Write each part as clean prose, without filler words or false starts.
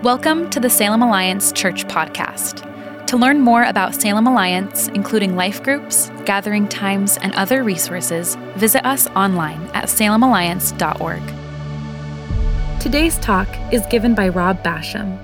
Welcome to the Salem Alliance Church Podcast. To learn more about Salem Alliance, including life groups, gathering times, and other resources, visit us online at salemalliance.org. Today's talk is given by Rob Basham.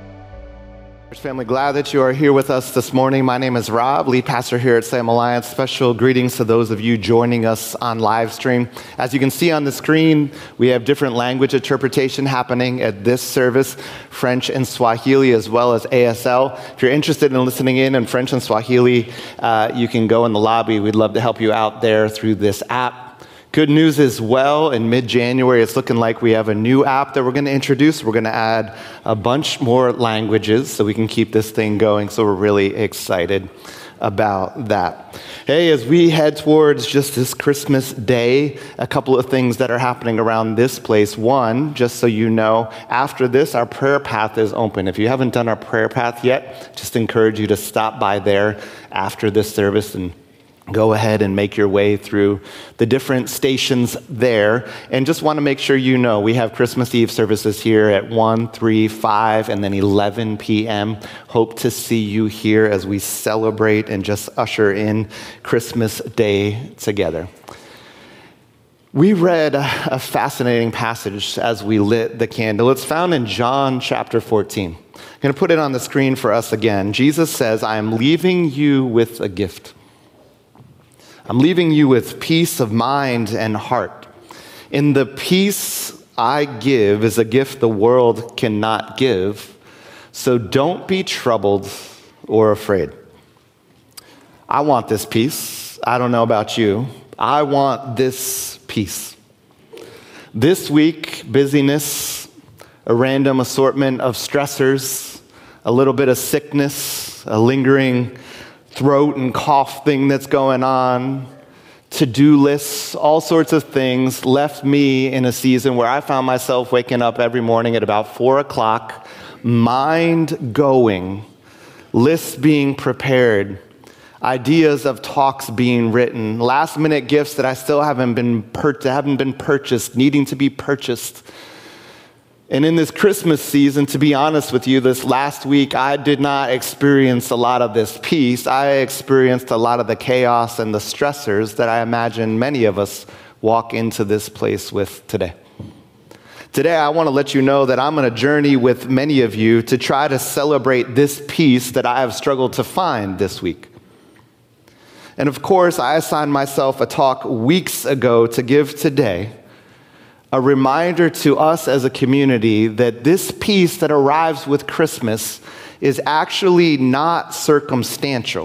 Family, glad that you are here with us this morning. My name is Rob, lead pastor here at Salem Alliance. Special greetings to those of you joining us on live stream. As you can see on the screen, we have different language interpretation happening at this service, French and Swahili as well as ASL. If you're interested in listening in French and Swahili, you can go in the lobby. We'd love to help you out there through this app. Good news as well, in mid-January, it's looking like we have a new app that we're going to introduce. We're going to add a bunch more languages so we can keep this thing going, so we're really excited about that. Hey, as we head towards just this Christmas day, a couple of things that are happening around this place. One, just so you know, after this, our prayer path is open. If you haven't done our prayer path yet, just encourage you to stop by there after this service and go ahead and make your way through the different stations there. And just want to make sure you know we have Christmas Eve services here at 1, 3, 5, and then 11 p.m. Hope to see you here as we celebrate and just usher in Christmas Day together. We read a fascinating passage as we lit the candle. It's found in John chapter 14. I'm going to put it on the screen for us again. Jesus says, "I am leaving you with a gift. I'm leaving you with peace of mind and heart. And the peace I give is a gift the world cannot give. So don't be troubled or afraid." I want this peace. I don't know about you. I want this peace. This week, busyness, a random assortment of stressors, a little bit of sickness, a lingering throat and cough thing that's going on, to-do lists, all sorts of things left me in a season where I found myself waking up every morning at about 4 o'clock, mind going, lists being prepared, ideas of talks being written, last-minute gifts that I still haven't been purchased, needing to be purchased. And in this Christmas season, to be honest with you, this last week, I did not experience a lot of this peace. I experienced a lot of the chaos and the stressors that I imagine many of us walk into this place with today. Today, I want to let you know that I'm on a journey with many of you to try to celebrate this peace that I have struggled to find this week. And of course, I assigned myself a talk weeks ago to give today, a reminder to us as a community that this peace that arrives with Christmas is actually not circumstantial.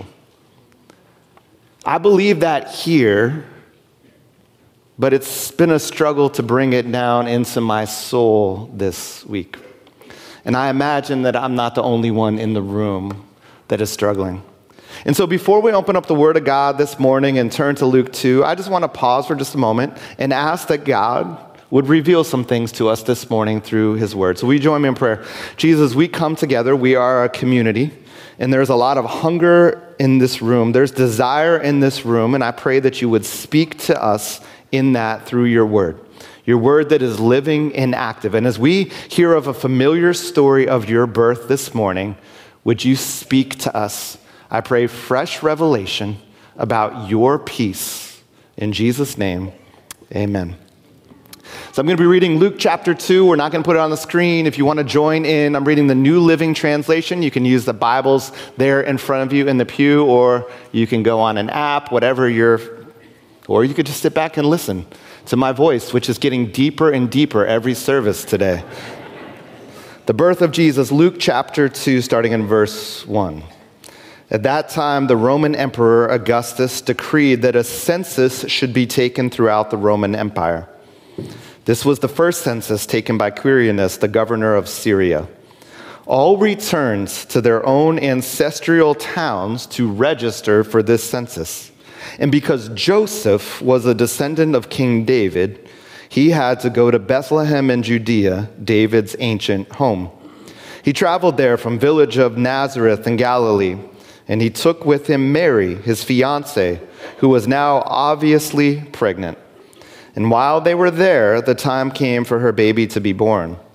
I believe that here, but it's been a struggle to bring it down into my soul this week. And I imagine that I'm not the only one in the room that is struggling. And so before we open up the Word of God this morning and turn to Luke 2, I just want to pause for just a moment and ask that God would reveal some things to us this morning through His Word. So will you join me in prayer? Jesus, we come together. We are a community, and there's a lot of hunger in this room. There's desire in this room, and I pray that you would speak to us in that through your Word that is living and active. And as we hear of a familiar story of your birth this morning, would you speak to us? I pray fresh revelation about your peace. In Jesus' name, amen. So I'm going to be reading Luke chapter 2. We're not going to put it on the screen. If you want to join in, I'm reading the New Living Translation. You can use the Bibles there in front of you in the pew, or you can go on an app, or you could just sit back and listen to my voice, which is getting deeper and deeper every service today. The birth of Jesus, Luke chapter 2, starting in verse 1. At that time, the Roman Emperor Augustus decreed that a census should be taken throughout the Roman Empire. This was the first census taken by Quirinius, the governor of Syria. All returned to their own ancestral towns to register for this census. And because Joseph was a descendant of King David, he had to go to Bethlehem in Judea, David's ancient home. He traveled there from village of Nazareth in Galilee, and he took with him Mary, his fiancée, who was now obviously pregnant. And while they were there, the time came for her baby to be born.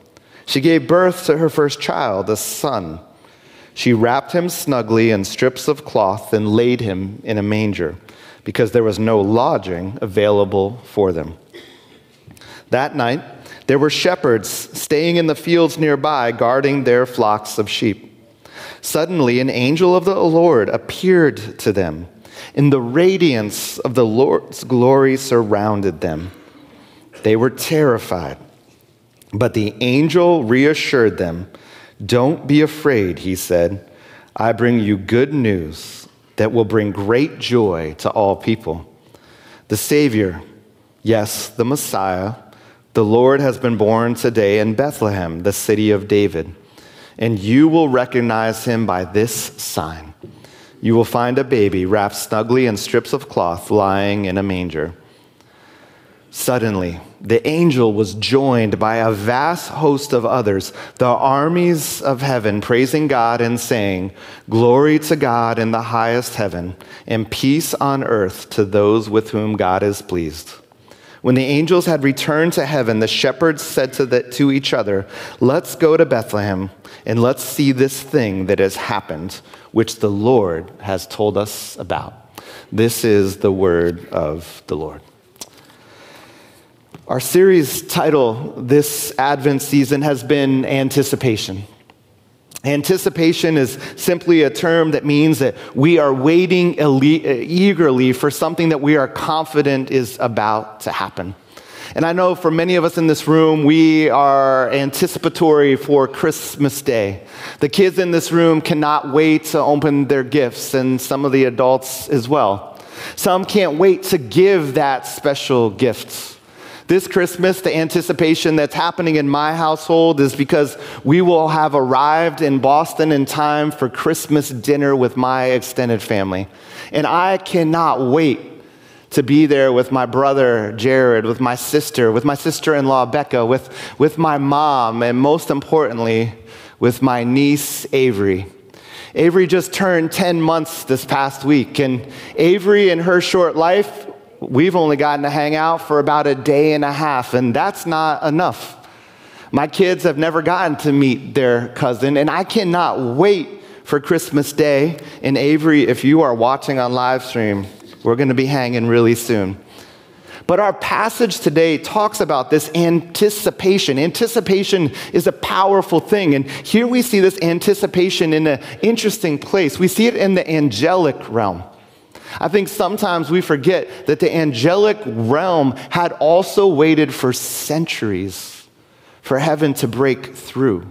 She gave birth to her first child, a son. She wrapped him snugly in strips of cloth and laid him in a manger, because there was no lodging available for them. That night, there were shepherds staying in the fields nearby, guarding their flocks of sheep. Suddenly, an angel of the Lord appeared to them, and the radiance of the Lord's glory surrounded them. They were terrified, but the angel reassured them. "Don't be afraid," he said. "I bring you good news that will bring great joy to all people. The Savior, yes, the Messiah, the Lord has been born today in Bethlehem, the city of David. And you will recognize him by this sign. You will find a baby wrapped snugly in strips of cloth lying in a manger." Suddenly, the angel was joined by a vast host of others, the armies of heaven, praising God and saying, "Glory to God in the highest heaven, and peace on earth to those with whom God is pleased." When the angels had returned to heaven, the shepherds said to each other, "Let's go to Bethlehem, and let's see this thing that has happened, which the Lord has told us about." This is the word of the Lord. Our series title this Advent season has been Anticipation. Anticipation is simply a term that means that we are waiting eagerly for something that we are confident is about to happen. And I know for many of us in this room, we are anticipatory for Christmas Day. The kids in this room cannot wait to open their gifts, and some of the adults as well. Some can't wait to give that special gift. This Christmas, the anticipation that's happening in my household is because we will have arrived in Boston in time for Christmas dinner with my extended family. And I cannot wait to be there with my brother, Jared, with my sister-in-law, Becca, with my mom, and most importantly, with my niece, Avery. Avery just turned 10 months this past week, and Avery, in her short life, we've only gotten to hang out for about a day and a half, and that's not enough. My kids have never gotten to meet their cousin, and I cannot wait for Christmas Day. And Avery, if you are watching on live stream, we're going to be hanging really soon. But our passage today talks about this anticipation. Anticipation is a powerful thing, and here we see this anticipation in an interesting place. We see it in the angelic realm. I think sometimes we forget that the angelic realm had also waited for centuries for heaven to break through.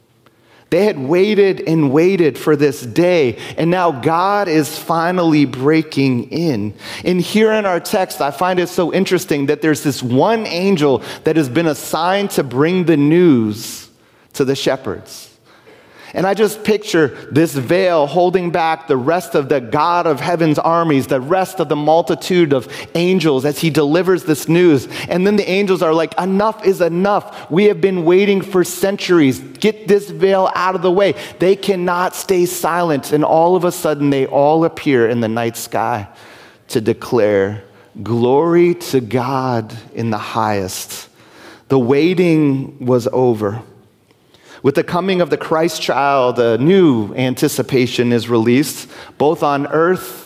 They had waited and waited for this day, and now God is finally breaking in. And here in our text, I find it so interesting that there's this one angel that has been assigned to bring the news to the shepherds. And I just picture this veil holding back the rest of the God of heaven's armies, the rest of the multitude of angels as he delivers this news. And then the angels are like, "Enough is enough. We have been waiting for centuries. Get this veil out of the way." They cannot stay silent. And all of a sudden, they all appear in the night sky to declare, "Glory to God in the highest." The waiting was over. With the coming of the Christ child, a new anticipation is released, both on earth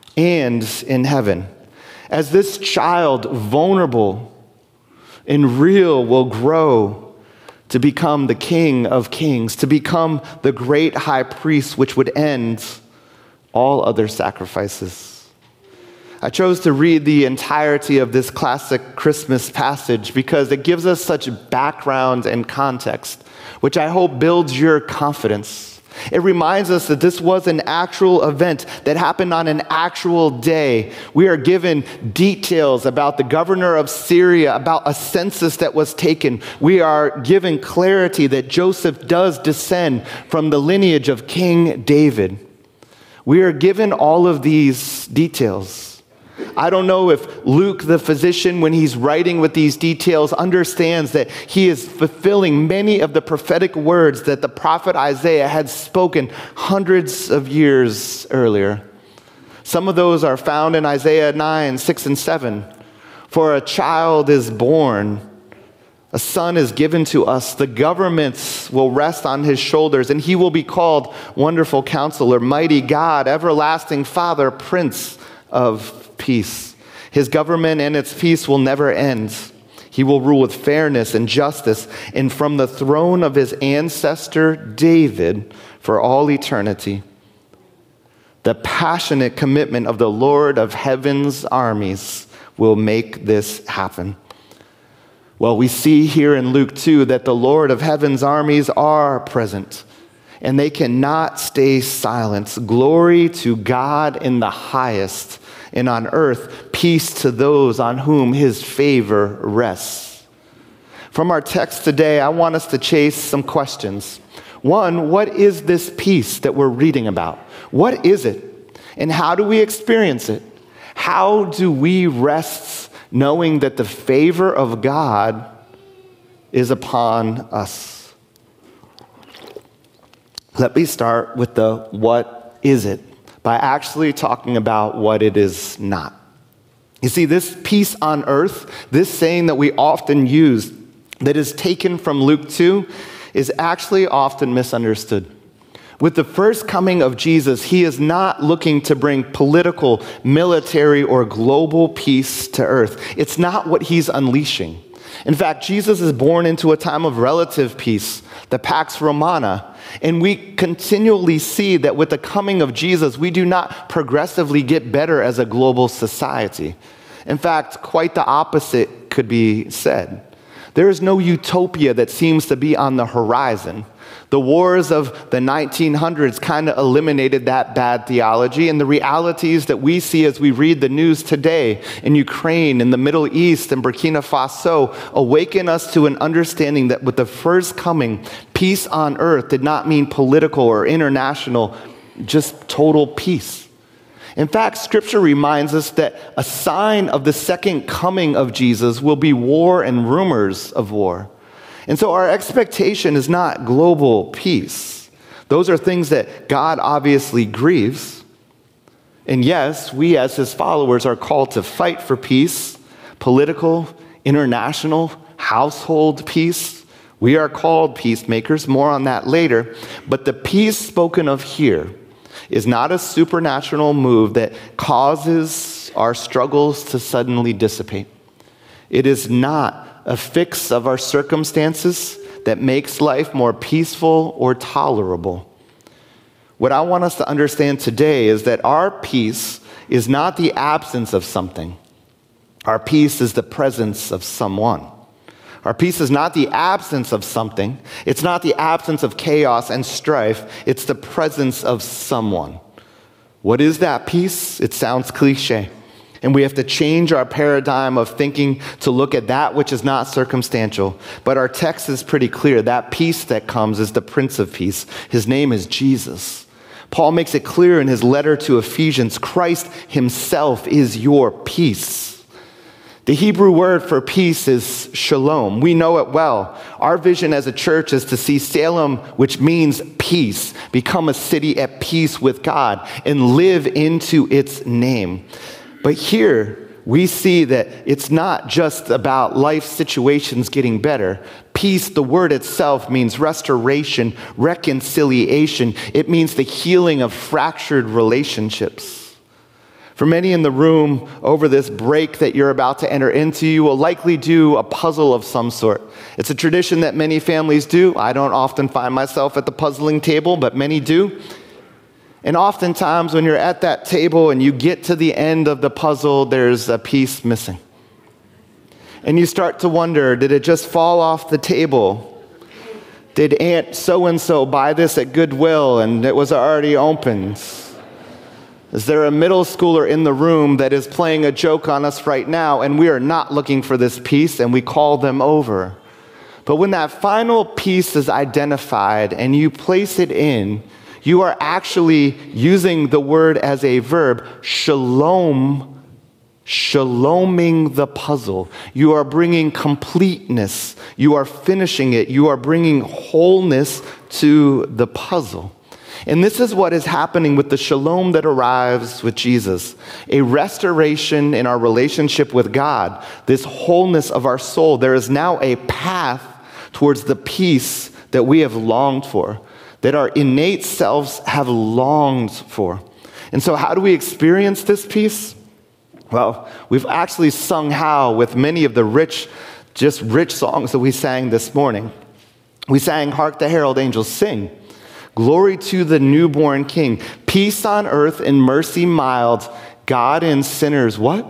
and in heaven. As this child, vulnerable and real, will grow to become the King of Kings, to become the great high priest, which would end all other sacrifices. I chose to read the entirety of this classic Christmas passage because it gives us such background and context, which I hope builds your confidence. It reminds us that this was an actual event that happened on an actual day. We are given details about the governor of Syria, about a census that was taken. We are given clarity that Joseph does descend from the lineage of King David. We are given all of these details. I don't know if Luke, the physician, when he's writing with these details, understands that he is fulfilling many of the prophetic words that the prophet Isaiah had spoken hundreds of years earlier. Some of those are found in Isaiah 9, 6, and 7. "For a child is born, A son is given to us. The governments will rest on his shoulders, and he will be called Wonderful Counselor, Mighty God, Everlasting Father, Prince of Peace. His government and its peace will never end. He will rule with fairness and justice, and from the throne of his ancestor David for all eternity. The passionate commitment of the Lord of heaven's armies will make this happen. Well, we see here in Luke 2 that the Lord of heaven's armies are present, and they cannot stay silent. Glory to God in the highest, and on earth peace to those on whom his favor rests. From our text today, I want us to chase some questions. One, what is this peace that we're reading about? What is it? And how do we experience it? How do we rest knowing that the favor of God is upon us? Let me start with the what is it, by actually talking about what it is not. You see, this peace on earth, this saying that we often use that is taken from Luke 2, is actually often misunderstood. With the first coming of Jesus, he is not looking to bring political, military, or global peace to earth. It's not what he's unleashing. In fact, Jesus is born into a time of relative peace, the Pax Romana. And we continually see that with the coming of Jesus, we do not progressively get better as a global society. In fact, quite the opposite could be said. There is no utopia that seems to be on the horizon. The wars of the 1900s kind of eliminated that bad theology, and the realities that we see as we read the news today in Ukraine, in the Middle East, and Burkina Faso awaken us to an understanding that with the first coming, peace on earth did not mean political or international, just total peace. In fact, Scripture reminds us that a sign of the second coming of Jesus will be war and rumors of war. And so our expectation is not global peace. Those are things that God obviously grieves. And yes, we as his followers are called to fight for peace, political, international, household peace. We are called peacemakers, more on that later. But the peace spoken of here is not a supernatural move that causes our struggles to suddenly dissipate. It is not a fix of our circumstances that makes life more peaceful or tolerable. What I want us to understand today is that our peace is not the absence of something. Our peace is the presence of someone. Our peace is not the absence of something. It's not the absence of chaos and strife. It's the presence of someone. What is that peace? It sounds cliche. And we have to change our paradigm of thinking to look at that which is not circumstantial. But our text is pretty clear. That peace that comes is the Prince of Peace. His name is Jesus. Paul makes it clear in his letter to Ephesians, Christ himself is your peace. The Hebrew word for peace is shalom. We know it well. Our vision as a church is to see Salem, which means peace, become a city at peace with God and live into its name. But here we see that it's not just about life situations getting better. Peace, the word itself, means restoration, reconciliation. It means the healing of fractured relationships. For many in the room, over this break that you're about to enter into, you will likely do a puzzle of some sort. It's a tradition that many families do. I don't often find myself at the puzzling table, but many do. And oftentimes when you're at that table and you get to the end of the puzzle, there's a piece missing. And you start to wonder, did it just fall off the table? Did Aunt so-and-so buy this at Goodwill and it was already opened? Is there a middle schooler in the room that is playing a joke on us right now and we are not looking for this piece and we call them over? But when that final piece is identified and you place it in, you are actually using the word as a verb, shalom, shaloming the puzzle. You are bringing completeness. You are finishing it. You are bringing wholeness to the puzzle. And this is what is happening with the shalom that arrives with Jesus, a restoration in our relationship with God, this wholeness of our soul. There is now a path towards the peace that we have longed for, that our innate selves have longed for. And so how do we experience this peace? Well, we've actually sung how with many of the rich songs that we sang this morning. We sang, "Hark the Herald Angels Sing." Glory to the newborn King. Peace on earth and mercy mild. God and sinners, what?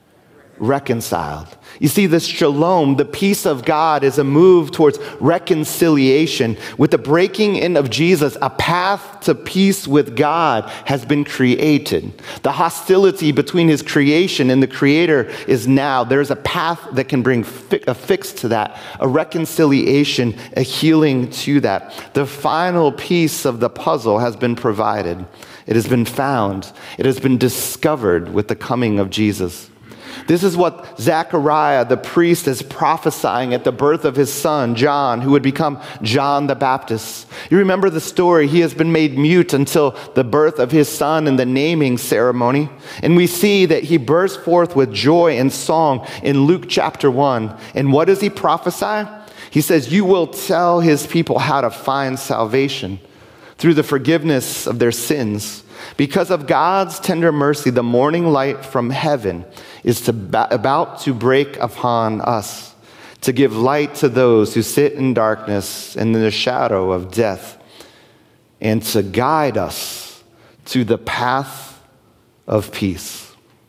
Reconciled. You see, this shalom, the peace of God, is a move towards reconciliation. With the breaking in of Jesus, a path to peace with God has been created. The hostility between his creation and the Creator is now. There's a path that can bring a fix to that, a reconciliation, a healing to that. The final piece of the puzzle has been provided. It has been found. It has been discovered with the coming of Jesus. This is what Zechariah, the priest, is prophesying at the birth of his son, John, who would become John the Baptist. You remember the story. He has been made mute until the birth of his son and the naming ceremony. And we see that he bursts forth with joy and song in Luke chapter 1. And what does he prophesy? He says, "You will tell his people how to find salvation through the forgiveness of their sins. Because of God's tender mercy, the morning light from heaven is about to break upon us, to give light to those who sit in darkness and in the shadow of death, and to guide us to the path of peace."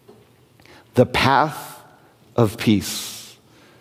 The path of peace.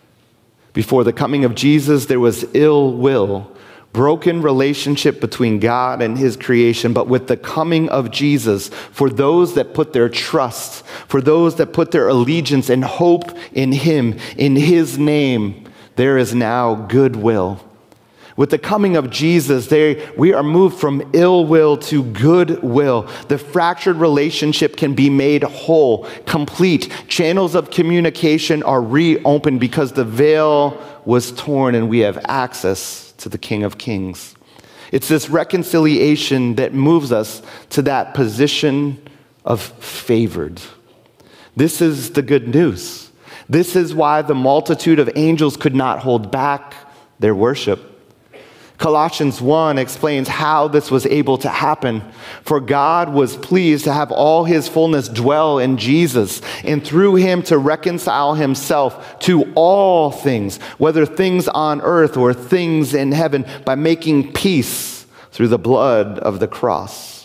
Before the coming of Jesus, there was ill will, broken relationship between God and his creation. But with the coming of Jesus, for those that put their trust, for those that put their allegiance and hope in him, in his name, there is now goodwill. With the coming of Jesus, we are moved from ill will to goodwill. The fractured relationship can be made whole, complete. Channels of communication are reopened because the veil was torn and we have access to the King of Kings. It's this reconciliation that moves us to that position of favored. This is the good news. This is why the multitude of angels could not hold back their worship. Colossians 1 explains how this was able to happen. For God was pleased to have all his fullness dwell in Jesus, and through him to reconcile himself to all things, whether things on earth or things in heaven, by making peace through the blood of the cross.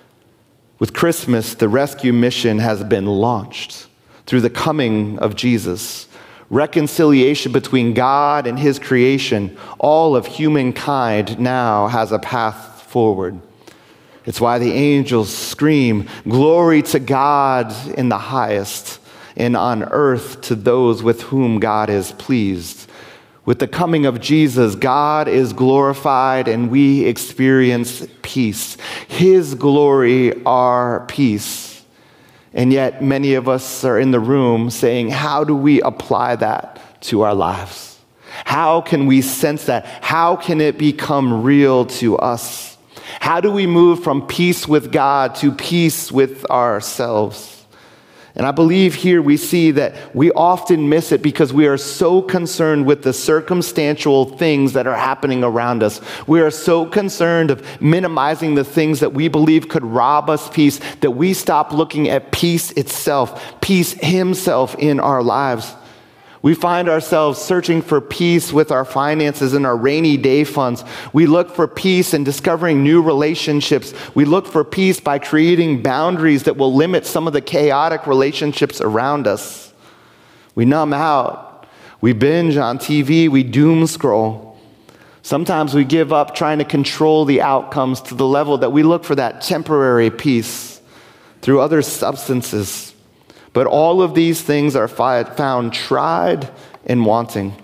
With Christmas, the rescue mission has been launched through the coming of Jesus. Reconciliation between God and his creation, all of humankind now has a path forward. It's why the angels scream, "Glory to God in the highest, and on earth to those with whom God is pleased." With the coming of Jesus, God is glorified and we experience peace. His glory, our peace. And yet many of us are in the room saying, how do we apply that to our lives? How can we sense that? How can it become real to us? How do we move from peace with God to peace with ourselves? And I believe here we see that we often miss it because we are so concerned with the circumstantial things that are happening around us. We are so concerned of minimizing the things that we believe could rob us peace that we stop looking at peace itself, peace himself in our lives. We find ourselves searching for peace with our finances and our rainy day funds. We look for peace in discovering new relationships. We look for peace by creating boundaries that will limit some of the chaotic relationships around us. We numb out. We binge on TV. We doom scroll. Sometimes we give up trying to control the outcomes to the level that we look for that temporary peace through other substances. But all of these things are found tried and wanting.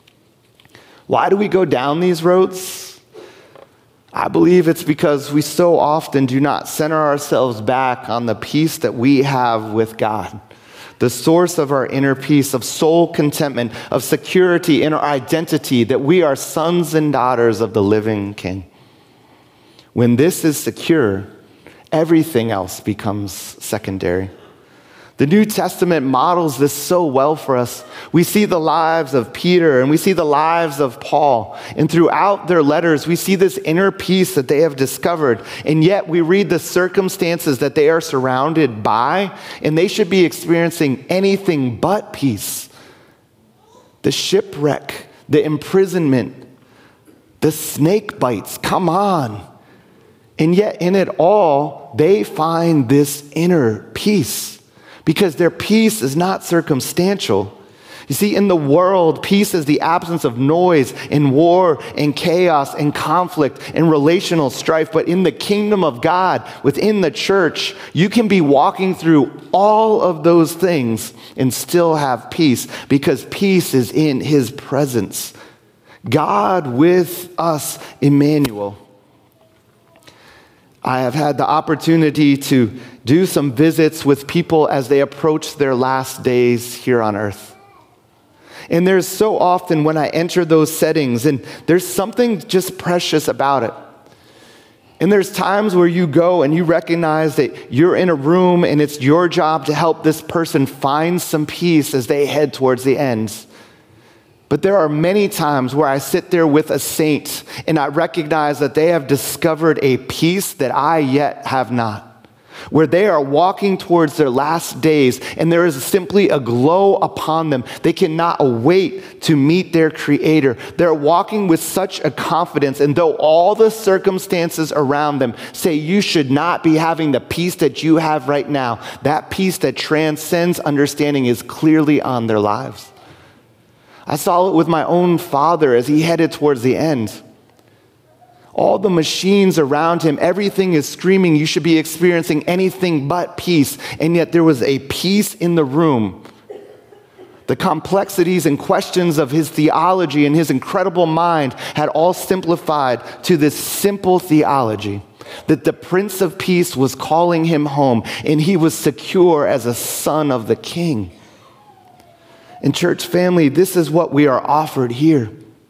Why do we go down these roads? I believe it's because we so often do not center ourselves back on the peace that we have with God, the source of our inner peace, of soul contentment, of security in our identity, that we are sons and daughters of the living King. When this is secure, everything else becomes secondary. The New Testament models this so well for us. We see the lives of Peter and we see the lives of Paul. And throughout their letters, we see this inner peace that they have discovered. And yet we read the circumstances that they are surrounded by, and they should be experiencing anything but peace. The shipwreck, the imprisonment, the snake bites, come on. And yet in it all, they find this inner peace. Because their peace is not circumstantial. You see, in the world, peace is the absence of noise and war and chaos and conflict and relational strife. But in the kingdom of God, within the church, you can be walking through all of those things and still have peace, because peace is in his presence. God with us, Emmanuel. I have had the opportunity to do some visits with people as they approach their last days here on earth. And there's so often when I enter those settings, and there's something just precious about it. And there's times where you go and you recognize that you're in a room and it's your job to help this person find some peace as they head towards the ends. But there are many times where I sit there with a saint and I recognize that they have discovered a peace that I yet have not. Where they are walking towards their last days and there is simply a glow upon them. They cannot wait to meet their Creator. They're walking with such a confidence, and though all the circumstances around them say you should not be having the peace that you have right now, that peace that transcends understanding is clearly on their lives. I saw it with my own father as he headed towards the end. All the machines around him, everything is screaming, you should be experiencing anything but peace. And yet there was a peace in the room. The complexities and questions of his theology and his incredible mind had all simplified to this simple theology, that the Prince of Peace was calling him home, and he was secure as a son of the King. And church family, this is what we are offered here.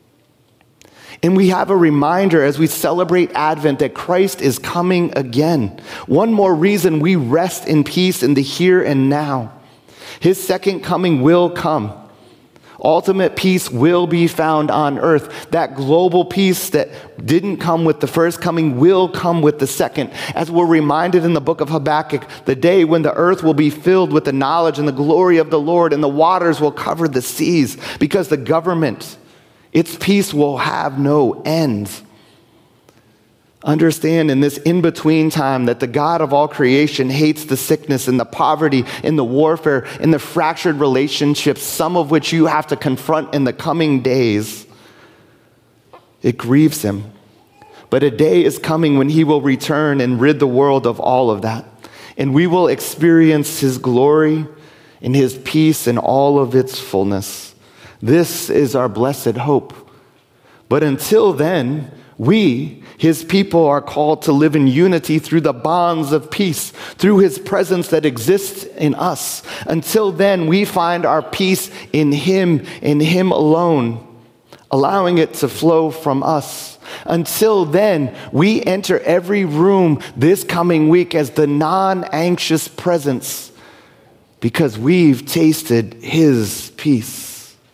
And we have a reminder as we celebrate Advent that Christ is coming again. One more reason we rest in peace in the here and now. His second coming will come. Ultimate peace will be found on earth. That global peace that didn't come with the first coming will come with the second. As we're reminded in the book of Habakkuk, the day when the earth will be filled with the knowledge and the glory of the Lord, and the waters will cover the seas, because the government, its peace will have no end. Understand in this in-between time that the God of all creation hates the sickness and the poverty and the warfare and the fractured relationships, some of which you have to confront in the coming days. It grieves him. But a day is coming when he will return and rid the world of all of that. And we will experience his glory and his peace in all of its fullness. This is our blessed hope. But until then, we, his people, are called to live in unity through the bonds of peace, through his presence that exists in us. Until then, we find our peace in him alone, allowing it to flow from us. Until then, we enter every room this coming week as the non-anxious presence, because we've tasted his peace.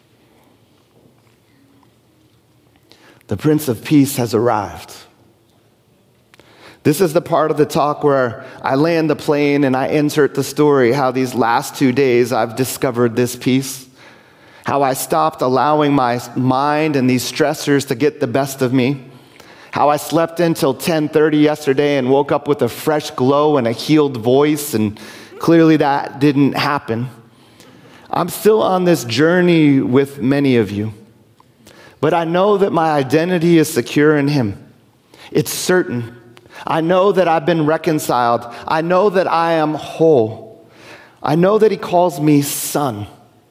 The Prince of Peace has arrived. This is the part of the talk where I land the plane and I insert the story, how these last 2 days I've discovered this peace, how I stopped allowing my mind and these stressors to get the best of me, how I slept until 10:30 yesterday and woke up with a fresh glow and a healed voice, and clearly that didn't happen. I'm still on this journey with many of you. But I know that my identity is secure in him. It's certain. I know that I've been reconciled. I know that I am whole. I know that he calls me son.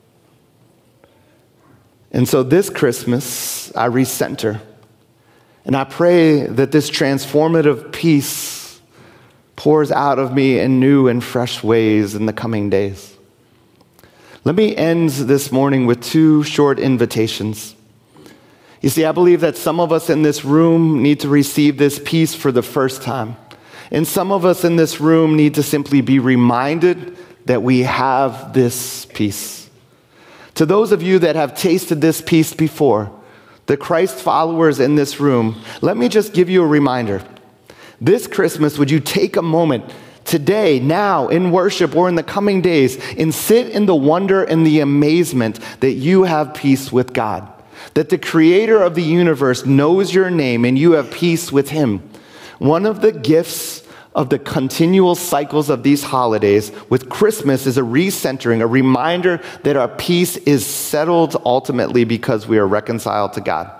And so this Christmas, I recenter. And I pray that this transformative peace pours out of me in new and fresh ways in the coming days. Let me end this morning with 2 short invitations. You see, I believe that some of us in this room need to receive this peace for the first time. And some of us in this room need to simply be reminded that we have this peace. To those of you that have tasted this peace before, the Christ followers in this room, let me just give you a reminder. This Christmas, would you take a moment today, now, in worship or in the coming days, and sit in the wonder and the amazement that you have peace with God, that the creator of the universe knows your name and you have peace with him. One of the gifts of the continual cycles of these holidays with Christmas is a recentering, a reminder that our peace is settled ultimately because we are reconciled to God.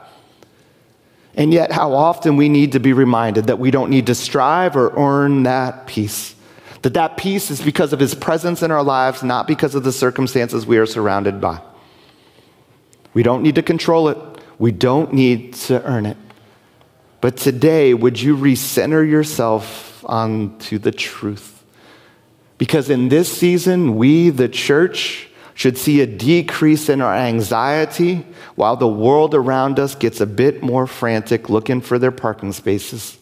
And yet, how often we need to be reminded that we don't need to strive or earn that peace. That peace is because of his presence in our lives, not because of the circumstances we are surrounded by. We don't need to control it. We don't need to earn it. But today, would you recenter yourself onto the truth? Because in this season, we, the church, should see a decrease in our anxiety while the world around us gets a bit more frantic looking for their parking spaces.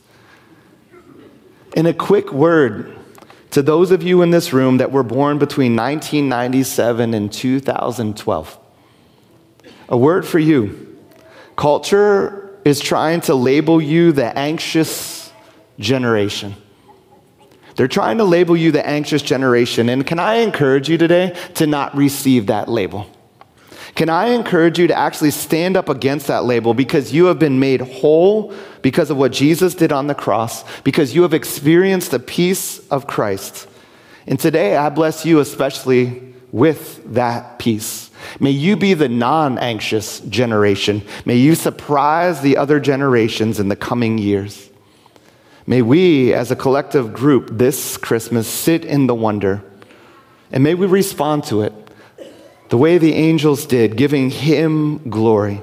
In a quick word to those of you in this room that were born between 1997 and 2012, a word for you. Culture is trying to label you the anxious generation. They're trying to label you the anxious generation. And can I encourage you today to not receive that label? Can I encourage you to actually stand up against that label because you have been made whole because of what Jesus did on the cross, because you have experienced the peace of Christ. And today I bless you especially with that peace. May you be the non-anxious generation. May you surprise the other generations in the coming years. May we, as a collective group, this Christmas sit in the wonder, and may we respond to it the way the angels did, giving him glory.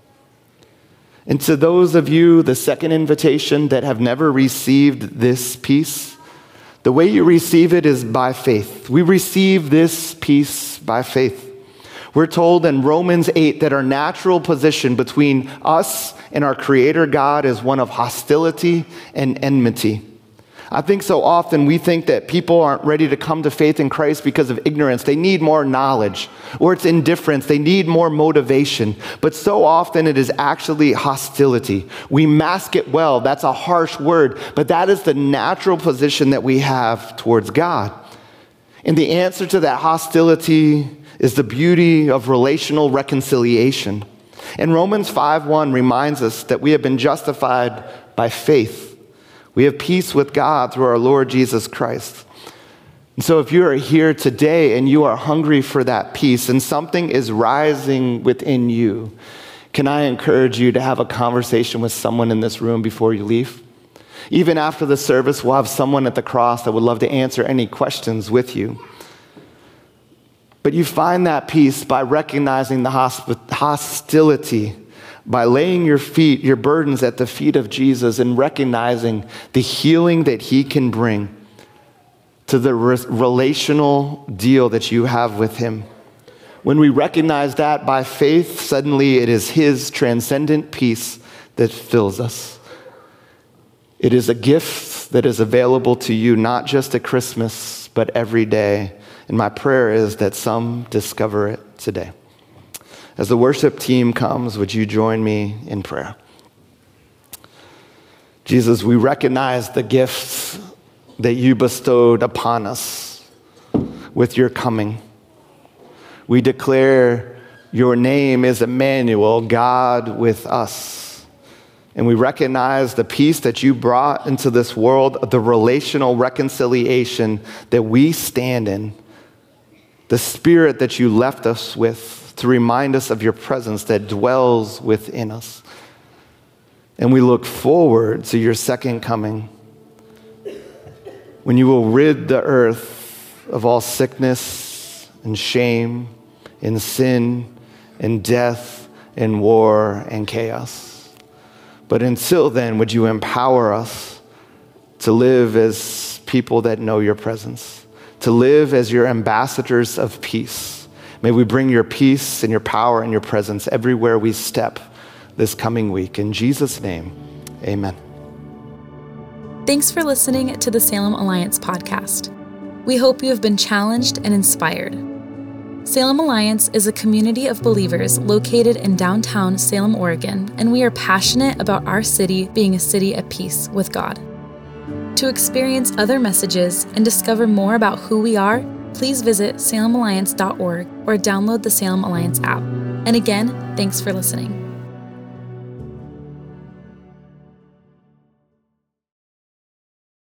And to those of you, the second invitation, that have never received this peace, the way you receive it is by faith. We receive this peace by faith. We're told in Romans 8 that our natural position between us and our Creator God is one of hostility and enmity. I think so often we think that people aren't ready to come to faith in Christ because of ignorance. They need more knowledge, or it's indifference. They need more motivation. But so often it is actually hostility. We mask it well. That's a harsh word, but that is the natural position that we have towards God. And the answer to that hostility is the beauty of relational reconciliation. And Romans 5:1 reminds us that we have been justified by faith. We have peace with God through our Lord Jesus Christ. And so if you are here today and you are hungry for that peace and something is rising within you, can I encourage you to have a conversation with someone in this room before you leave? Even after the service, we'll have someone at the cross that would love to answer any questions with you. But you find that peace by recognizing the hostility, by laying your burdens at the feet of Jesus and recognizing the healing that he can bring to the relational deal that you have with him. When we recognize that by faith, suddenly it is his transcendent peace that fills us. It is a gift that is available to you, not just at Christmas, but every day. And my prayer is that some discover it today. As the worship team comes, would you join me in prayer? Jesus, we recognize the gifts that you bestowed upon us with your coming. We declare your name is Emmanuel, God with us. And we recognize the peace that you brought into this world, the relational reconciliation that we stand in, the spirit that you left us with to remind us of your presence that dwells within us. And we look forward to your second coming, when you will rid the earth of all sickness and shame and sin and death and war and chaos. But until then, would you empower us to live as people that know your presence, to live as your ambassadors of peace. May we bring your peace and your power and your presence everywhere we step this coming week. In Jesus' name, amen. Thanks for listening to the Salem Alliance podcast. We hope you have been challenged and inspired. Salem Alliance is a community of believers located in downtown Salem, Oregon, and we are passionate about our city being a city at peace with God. To experience other messages and discover more about who we are, please visit salemalliance.org or download the Salem Alliance app. And again, thanks for listening.